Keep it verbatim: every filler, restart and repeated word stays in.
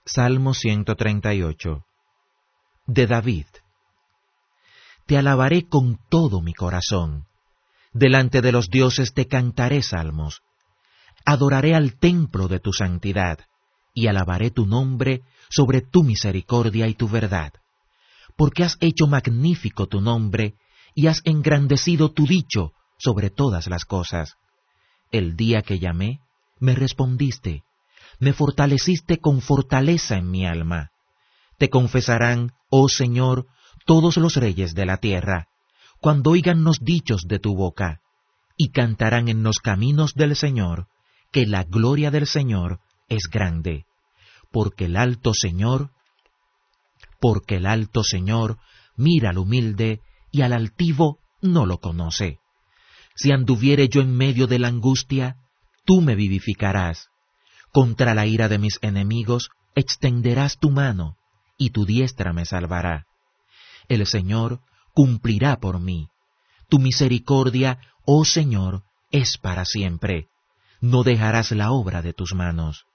Salmo ciento treinta y ocho. De David. Te alabaré con todo mi corazón. Delante de los dioses te cantaré salmos. Adoraré al templo de tu santidad, y alabaré tu nombre sobre tu misericordia y tu verdad. Porque has hecho magnífico tu nombre, y has engrandecido tu dicho sobre todas las cosas. El día que llamé, me respondiste. Me fortaleciste con fortaleza en mi alma. Te confesarán, oh Señor, todos los reyes de la tierra, cuando oigan los dichos de tu boca, y cantarán en los caminos del Señor, que la gloria del Señor es grande. Porque el alto Señor, porque el alto Señor mira al humilde, y al altivo no lo conoce. Si anduviere yo en medio de la angustia, tú me vivificarás. Contra la ira de mis enemigos extenderás tu mano, y tu diestra me salvará. El Señor cumplirá por mí. Tu misericordia, oh Señor, es para siempre. No dejarás la obra de tus manos.